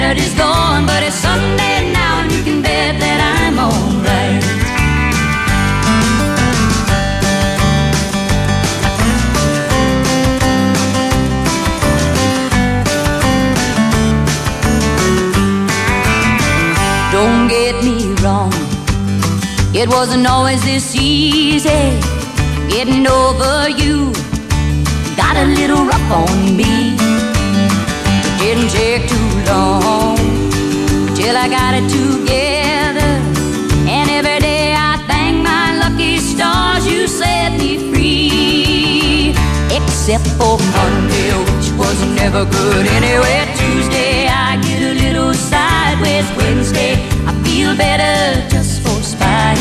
Saturday's gone, but it's Sunday now, and you can bet that I'm alright. Don't get me wrong, it wasn't always this easy. Getting over you got a little rough on me. It didn't take too long till I got it together, and every day I thank my lucky stars you set me free. Except for Monday, which was never good anyway. Tuesday I get a little sideways. Wednesday I feel better just for spite.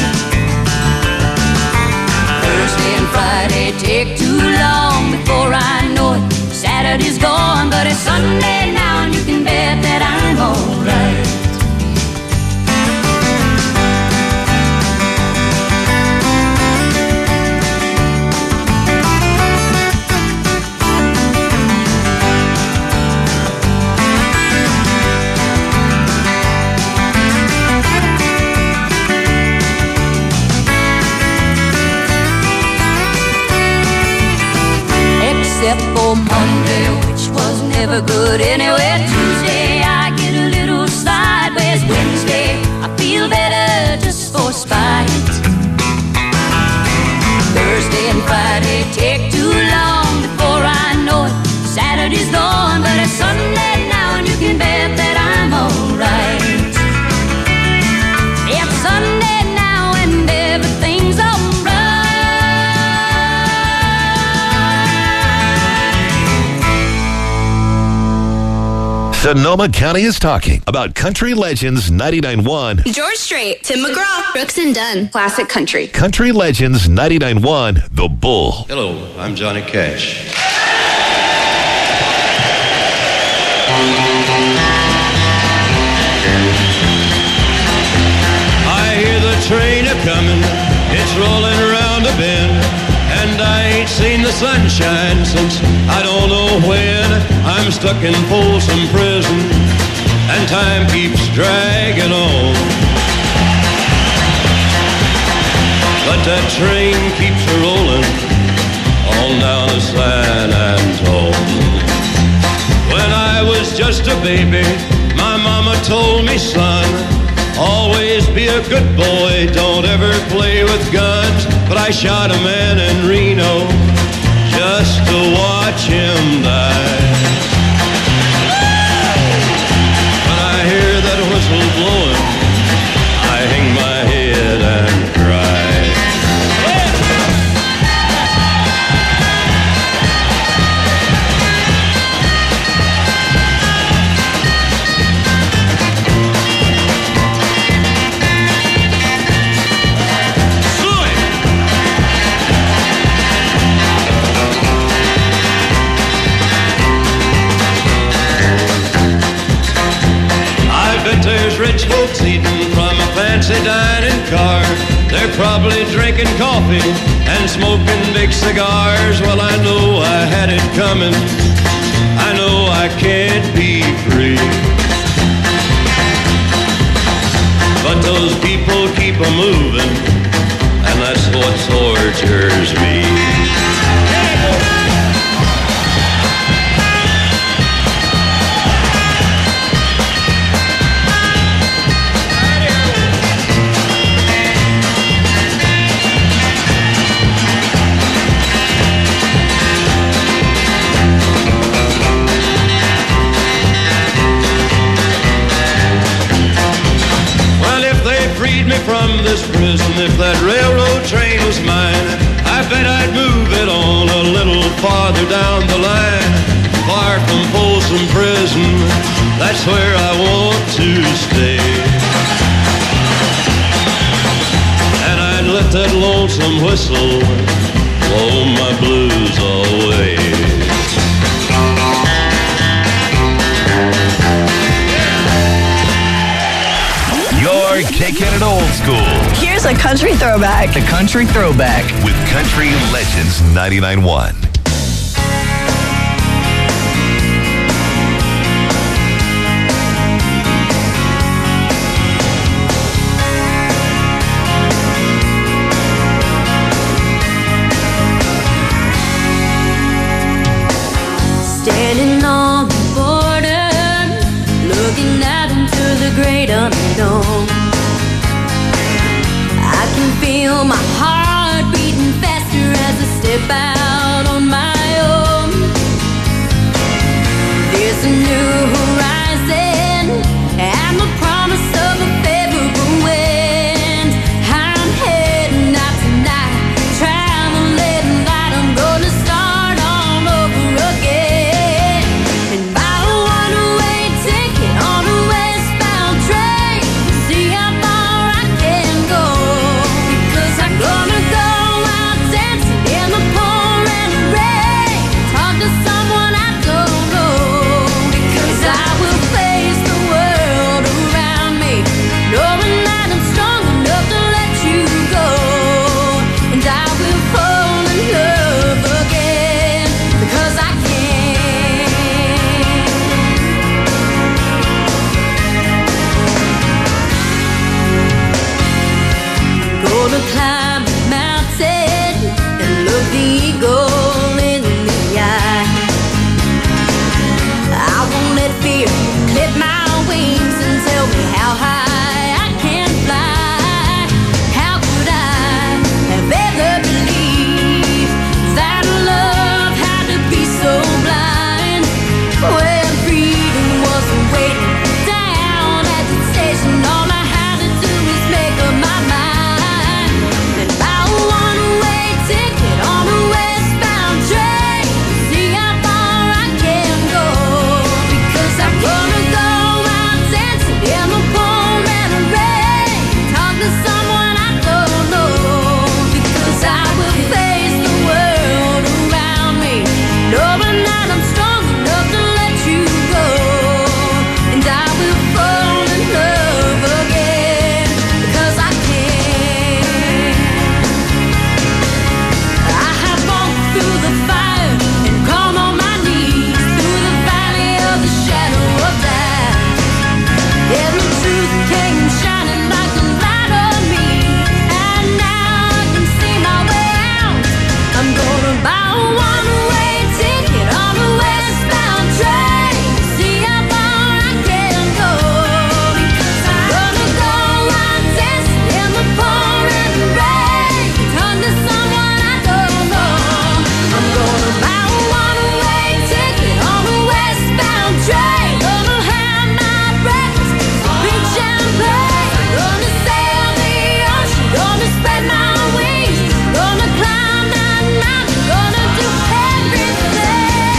Thursday and Friday take too long before I know it. Saturday's gone, but it's Sunday now, and you can bet that I'm alright. Except for Monday, which was never good anyway. Tuesday I get a little sideways. Wednesday I feel better just for spite. Thursday and Friday take too long before I know it. Saturday's gone, but it's Sunday now, and you can bet that I'm alright. It's Sunday now and everything's alright. Sonoma County is talking about Country Legends 99.1. George Strait, Tim McGraw, Brooks and Dunn, Classic Country. Country Legends 99.1, The Bull. Hello, I'm Johnny Cash. I hear the train a-comin', it's rolling around a bend, and I ain't seen the sunshine since I don't know when. I'm stuck in Folsom Prison, and time keeps dragging on. But that train keeps a-rolling on down to San Antone. When I was just a baby, my mama told me, son, always be a good boy, don't ever play with guns. But I shot a man in Reno just to watch him die. When I hear that whistle blowing, I hang my head and cry. There's rich folks eating from a fancy dining car. They're probably drinking coffee and smoking big cigars. Well, I know I had it coming. I know I can't be free. But those people keep a-moving, and that's what tortures me. From this prison, if that railroad train was mine, I bet I'd move it on a little farther down the line. Far from Folsom Prison, that's where I want to stay. And I'd let that lonesome whistle blow my blues away. You're kicking it old school. Here's a country throwback. The Country Throwback with Country Legends 99.1. the great unknown. I can feel my heart beating faster as I step out on my own. There's a new horizon and the promise of a favorable wind. I'm heading out tonight, traveling light. I'm gonna start all over again and buy a one-way ticket on a westbound train. See how far I can go, because I'm gonna go out dancing in the pouring rain. Talk to someone I don't know, because I will face the world around me, knowing that I'm strong enough to let you go. And I will fall in love again, because I can. Gonna climb the mountain and look the eagle in the eye. I won't let fear clip my wings and tell me how high I can fly. How could I have ever believed that love had to be so blind, when freedom wasn't waiting down at the station? All I had to do is make up my mind and buy a one-way ticket on a westbound train. See how far I can go, because I'm gonna go out dancing in the pouring rain. Talk to someone I don't know, because I will face the world around me, knowing that I'm strong enough to let you go. And I will fall in love again, because I can. I have walked through the fire and come on my knees, through the valley of the shadow of death. And the truth came shining like a light on me, and now I can see my way out. I'm gonna buy a one-way ticket on a westbound train. See how far I can go, because I'm gonna go out dancing in the pouring rain. Talk to someone I don't know. I'm gonna buy a one-way ticket on a westbound train. Gonna have my breakfast, big champagne. Gonna sail the ocean, gonna spread my wings. Gonna climb that mountain, gonna do everything.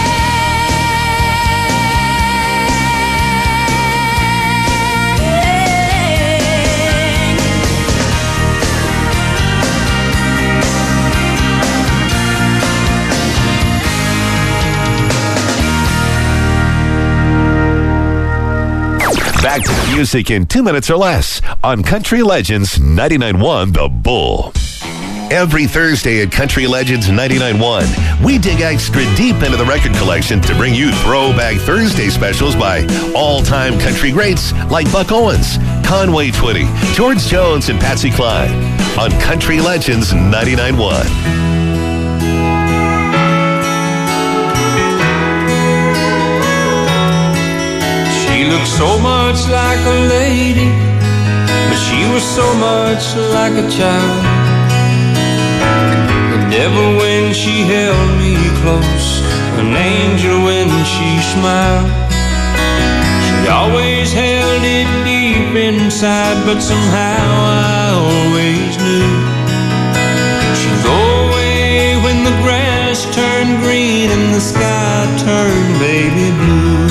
Back to the music in 2 minutes or less on Country Legends 99.1 The Bull. Every Thursday at Country Legends 99.1, we dig extra deep into the record collection to bring you Throwback Thursday specials by all-time country greats like Buck Owens, Conway Twitty, George Jones, and Patsy Cline on Country Legends 99.1. She looked so much like a lady, but she was so much like a child. The devil when she held me close, an angel when she smiled. She always held it deep inside, but somehow I always knew she'd go away when the grass turned green and the sky turned baby blue.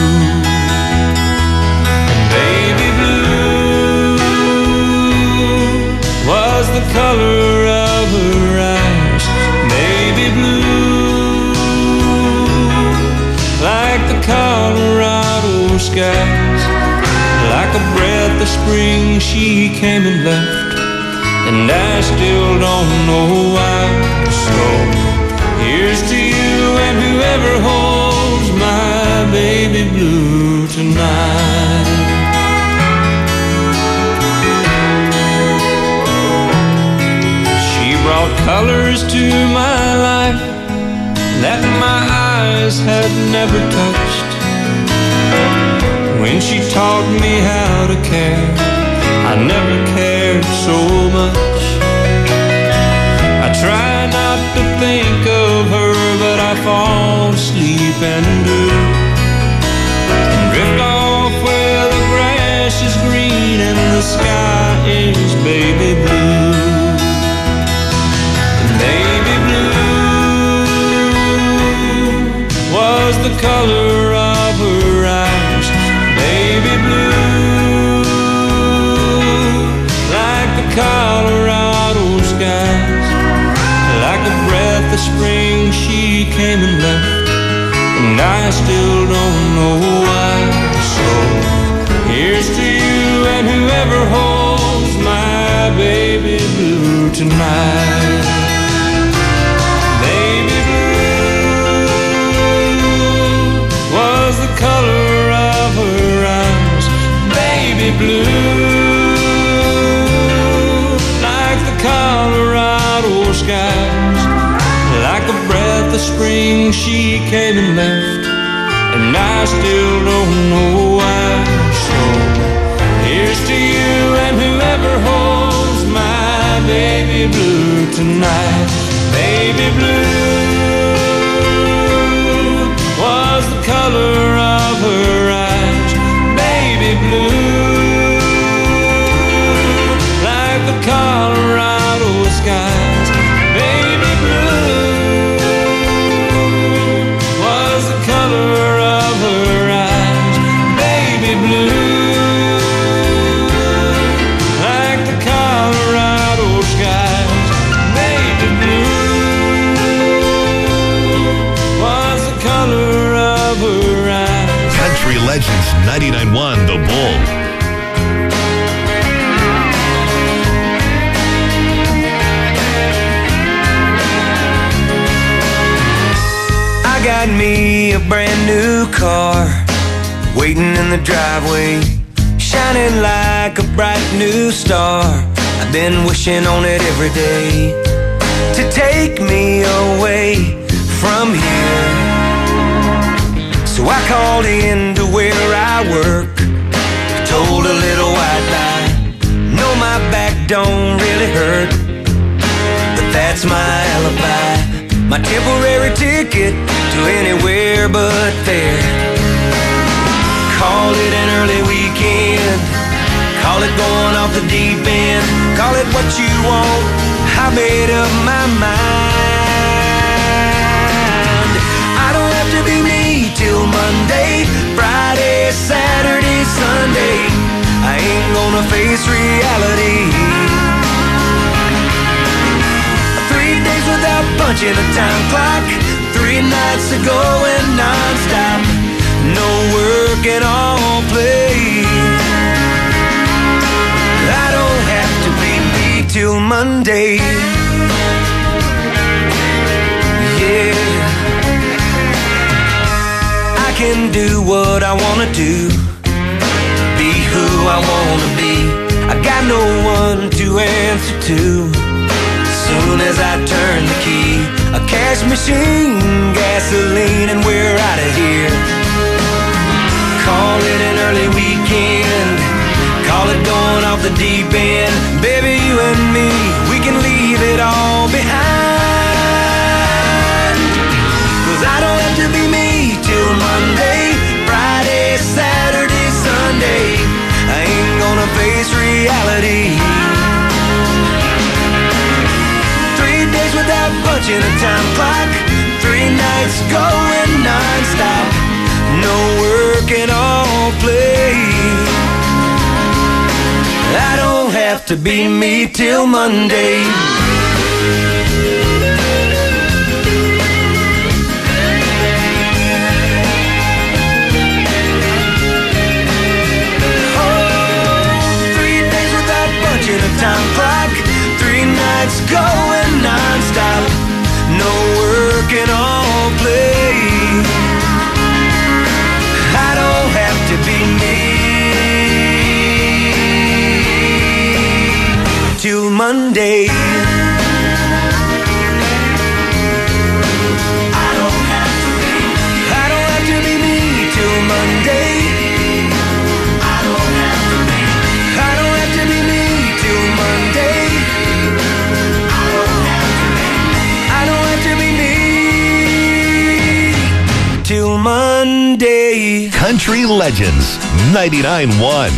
Was the color of her eyes, baby blue, like the Colorado skies, like a breath of spring she came and left, and I still don't know why. So here's to you and whoever holds my baby blue tonight. Brought colors to my life that my eyes had never touched. when she taught me how to care. I never cared so much. I try not to think of her, but I fall asleep and do, and drift off where the grass is green and the sky is baby blue. Baby blue was the color of her eyes. Baby blue, like the Colorado skies. Like a breath of spring she came and left, and I still don't know why. So here's to you and whoever holds my baby blue tonight. Baby blue was the color of her eyes. Baby blue, like the Colorado skies. Like a breath of spring she came and left, and I still don't know why. So here's to you and whoever holds my baby blue tonight. Baby blue was the color of her eyes. Baby blue, like the Colorado skies. Baby blue was the color of her eyes. Baby blue, like the Colorado skies. Baby blue was the color of her eyes. Country Legends 99.1 The Bull. I got me a brand new car, waiting in the driveway, shining like a bright new star. I've been wishing on it every day to take me away from here. So I called in to where I work, told a little white lie. No, my back don't really hurt, but that's my alibi, my temporary ticket to anywhere but there. Call it an early weekend, call it going off the deep end, call it what you want, I made up my mind. I don't have to be me till Monday, Friday, Saturday, Sunday. I ain't gonna face reality. 3 days without punching a time clock, 3 nights of going non-stop, no work and all play. I don't have to be me till Monday. Yeah, I can do what I wanna do, be who I wanna be. I got no one to answer to. Soon as I turn the key, a cash machine, gasoline, and we're out of here. Call it an early weekend, call it going off the deep end. Baby, you and me, we can leave it all behind. 'Cause I don't have to be me till Monday, Friday, Saturday, Sunday. I ain't gonna face reality. 3 days without punching a time clock, 3 nights going non-stop, no work and all play. I don't have to be me till Monday. Time clock, 3 nights going non-stop, no work and all play. I don't have to be me till Monday. I don't have to be me till Monday. Country Legends 99.1.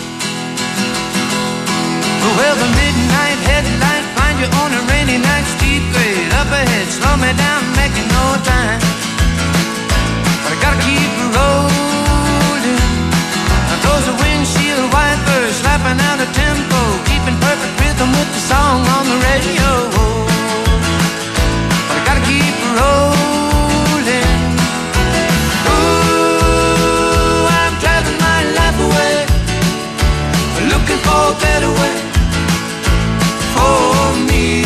Well, the midnight headlight find you on a rainy night, steep grade up ahead, slow me down, making no time. But I gotta keep rolling. Those are windshield wipers slapping out a tempo, keeping perfect rhythm with the song on the radio. But I gotta keep rolling. Ooh, I'm driving my life away, looking for a better way for me.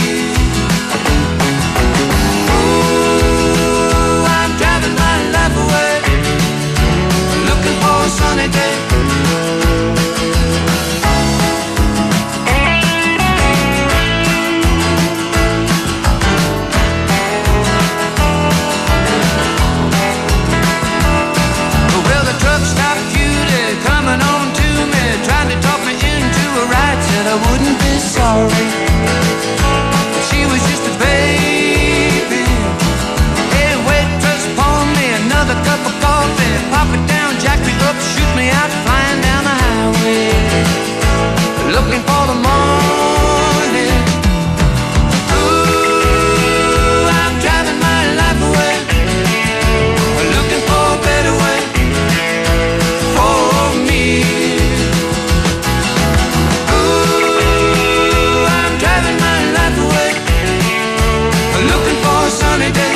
Ooh, I'm driving my life away, looking for a sunny day. Well, the truck stopped cutie coming on to me, trying to talk me into a ride, said I wouldn't be sorry. She was just a baby. Hey, waitress, pour me another cup of coffee, pop it down, jack me up, shoot me out, flying down the highway, looking for the morning. Ooh, I'm driving my life away, looking for a better way for me. Ooh, I'm driving my life away, looking for a sunny day.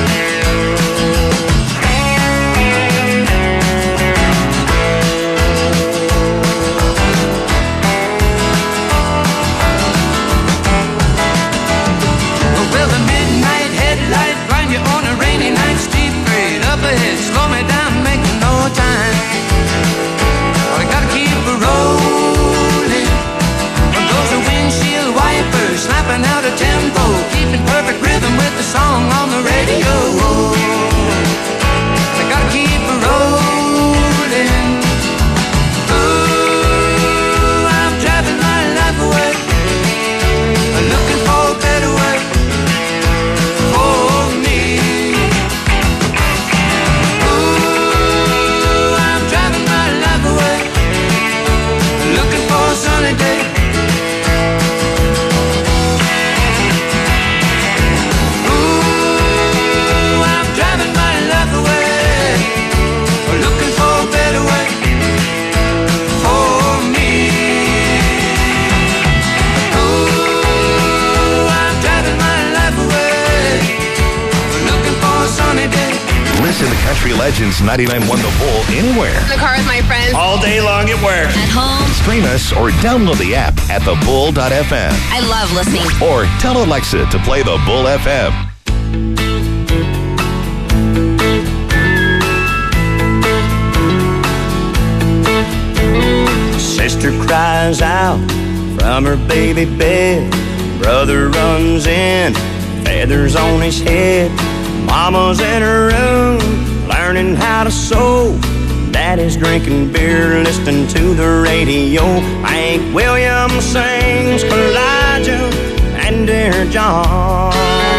Well, the midnight headlight blind you on a rainy night, steep grade up ahead, slow me down, making no time. But I gotta keep rolling. Those are windshield wipers slapping out a tempo, keeping perfect rhythm with the song on the radio. I gotta keep rolling. Ooh, I'm driving my life away, looking for a better way for me. Ooh, I'm driving my life away, looking for a sunny day. Ooh, I'm driving my life away, looking for a better way for me. Ooh, I'm driving my life away, looking for a sunny day. Listen to Country Legends 99.1 The Bull anywhere. In the car with my friends. All day long at work. At home. Stream us or download the app at thebull.fm. I love listening. Or tell Alexa to play The Bull FM. Sister cries out from her baby bed. Brother runs in, feathers on his head. Mama's in her room, learning how to sew. Daddy's drinking beer, listening to the radio. Hank Williams sings Elijah and Dear John.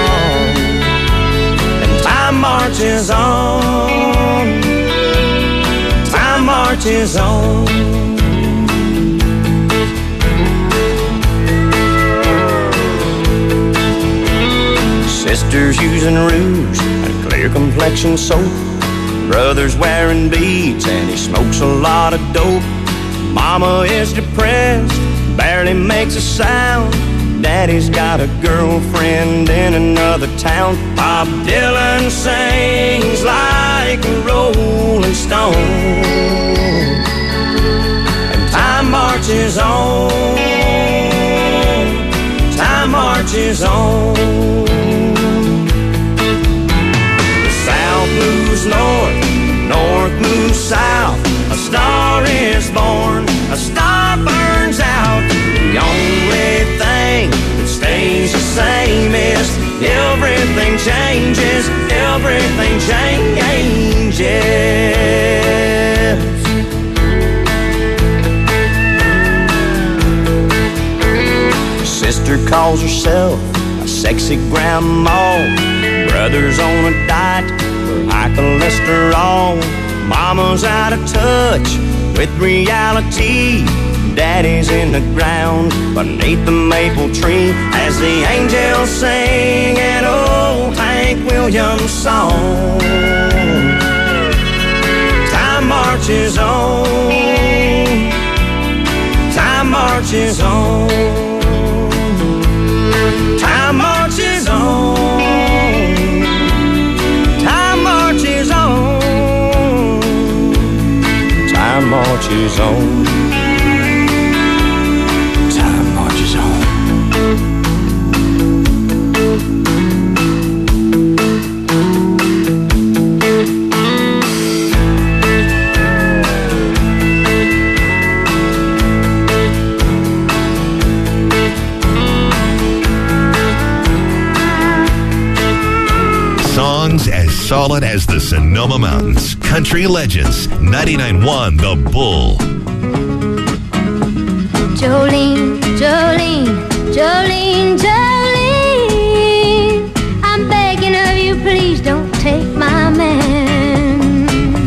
And time marches on. Time marches on. Sister's using rouge and clear complexion soap. Brother's wearing beads and he smokes a lot of dope. Mama is depressed, barely makes a sound. Daddy's got a girlfriend in another town. Bob Dylan sings like a rolling stone. And time marches on. Time marches on. South moves north, north moves south. A star is born, a star burns out. The only thing that stays the same is everything changes, everything changes. Sister calls herself a sexy grandma. Brother's on a diet for high cholesterol. Mama's out of touch with reality. Daddy's in the ground beneath the maple tree as the angels sing an old Hank Williams song. Time marches on. Time marches on. Time marches on. Time marches on. Time marches on. Time marches on. Songs as solid as the Sonoma Mountains. Country Legends, 99.1 The Bull. Jolene, Jolene, Jolene, Jolene, I'm begging of you, please don't take my man.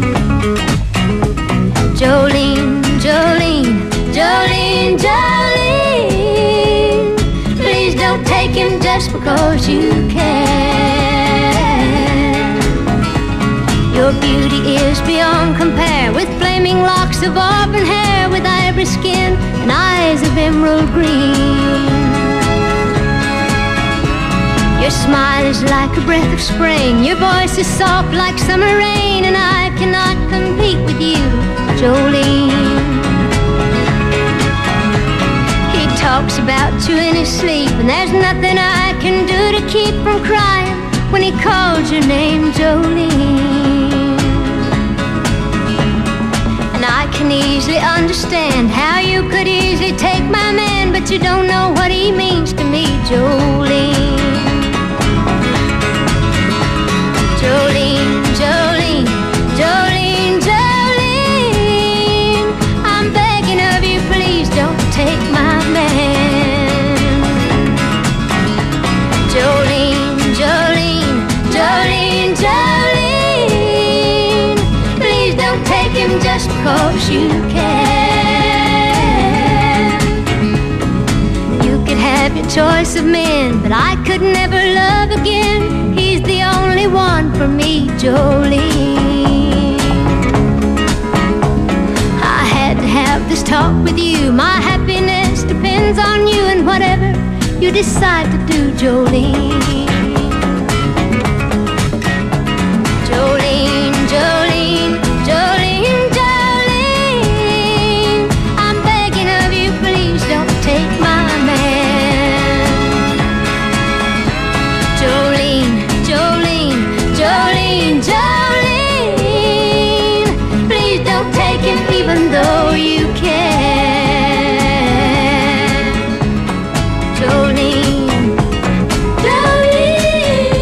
Jolene, Jolene, Jolene, Jolene, please don't take him just because you can. Your beauty is beyond compare, with flaming locks of auburn hair, with ivory skin and eyes of emerald green. Your smile is like a breath of spring, your voice is soft like summer rain, and I cannot compete with you, Jolene. He talks about you in his sleep, and there's nothing I can do to keep from crying when he calls your name, Jolene. And I can easily understand how you could easily take my man, but you don't know what he means to me, Jolene. Jolene, Jolene, Jolene, Jolene, I'm begging of you, please don't take my man. Jolene, Jolene, Jolene, Jolene, please don't take him just because you can. You could have your choice of men, but I could never love again. He's the only one for me, Jolene. I had to have this talk with you. My happiness depends on you, and whatever you decide to do, Jolene. Jolene, Jolene, Jolene, Jolene, I'm begging of you, please don't take my man. Jolene, Jolene, Jolene, Jolene, please don't take him even though you can. Jolene, Jolene.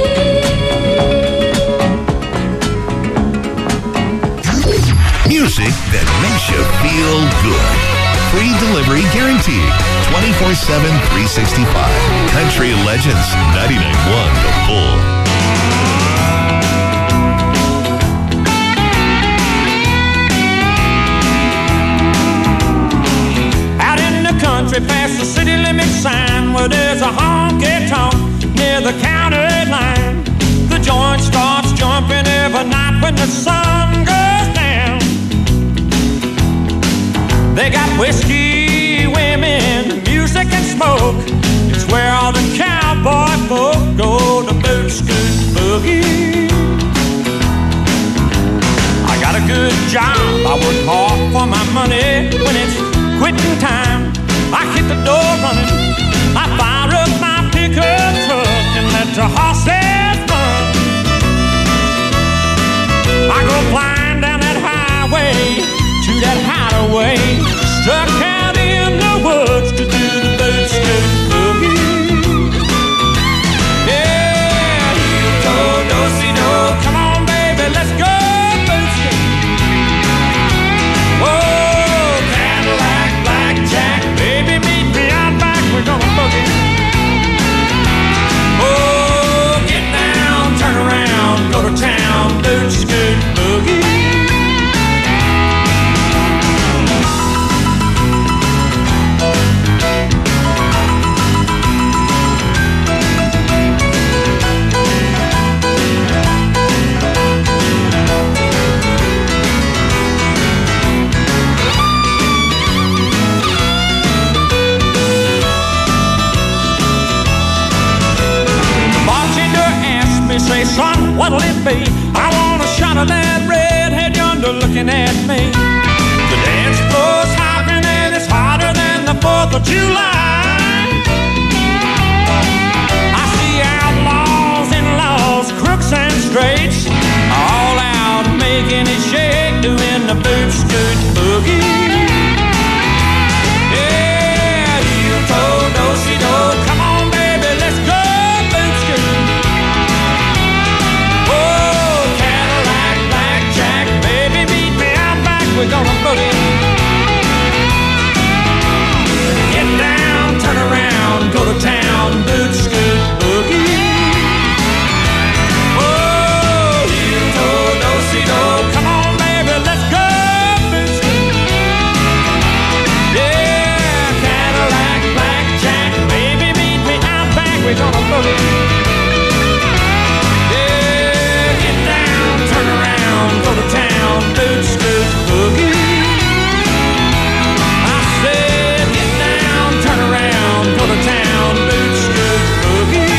Music that makes you feel good. Free delivery guaranteed. 24/7, 365. Country Legends, 99.1 The Bull. Out in the country past the city limit sign, where there's a honky-tonk near the county line. The joint starts jumping every night when the sun goes down. They got whiskey, women, music and smoke. It's where all the cowboy folk go to boot scoot boogie. I got a good job, I work hard for my money. When it's quitting time, I hit the door running. I fire up my pickup truck and let the horses run. I go flying down that highway to that hideaway, stuck out in the woods to do the boot scoot boogie. Yeah, you told do-si-do, come on baby, let's go boot scoot. Whoa, Cadillac. of July. I see outlaws and laws, crooks and straights, all out making it shake, doing the boot scoot boogie. Yeah, heel toe, do-si-do, come on baby, let's go boot scoot. Oh, Cadillac, blackjack, baby, meet me out back, we're gonna boogie. Get down, turn around, go to town, boot scoot boogie. Come on, baby, let's go, boot scoot. Yeah, Cadillac, blackjack, baby, meet me out back, we're gonna boogie. Yeah, get down, turn around, go to town, boot scoot boogie. I said, get down, turn around, go to town, boot scoot boogie.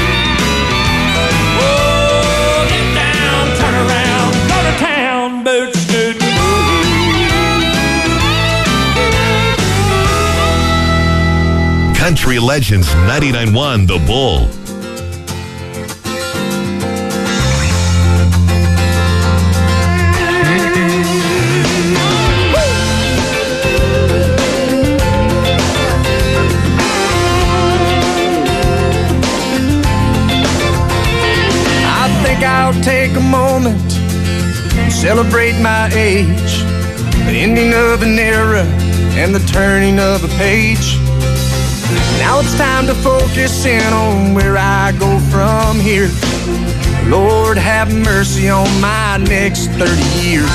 Boot scoot boogie. Country Legends 99.1 The Bull. I think I'll take a moment, celebrate my age, the ending of an era and the turning of a page. Now it's time to focus in on where I go from here. Lord, have mercy on my next 30 years.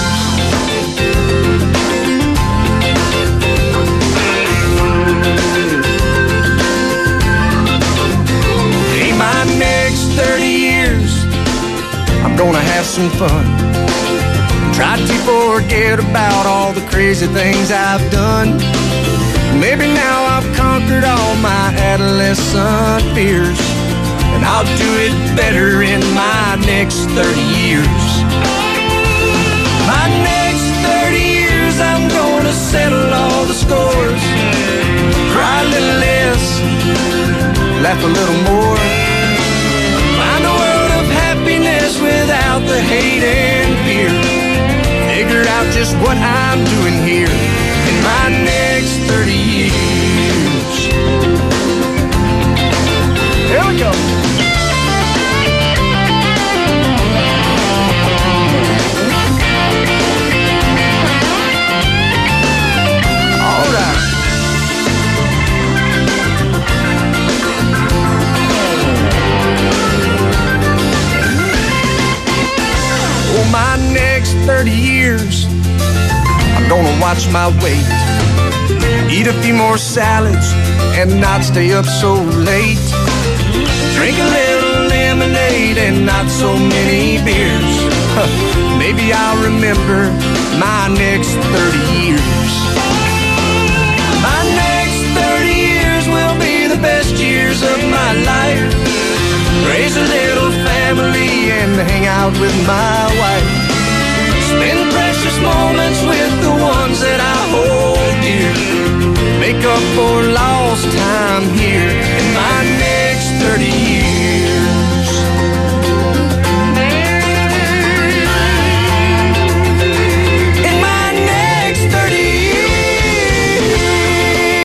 In my next 30 years, I'm gonna have some fun. Try to forget about all the crazy things I've done. Maybe now I've conquered all my adolescent fears, and I'll do it better in my next 30 years. My next 30 years, I'm gonna settle all the scores. Cry a little less, laugh a little more. Find a world of happiness without the hate and fear. Figure out just what I'm doing here in my next 30 years. Here we go. All right. Oh, my next 30 years, I'm gonna watch my weight, eat a few more salads and not stay up so late, drink a little lemonade and not so many beers. Maybe I'll remember my next 30 years. My next 30 years will be the best years of my life. Raise a little family and hang out with my wife. Spend precious moments with the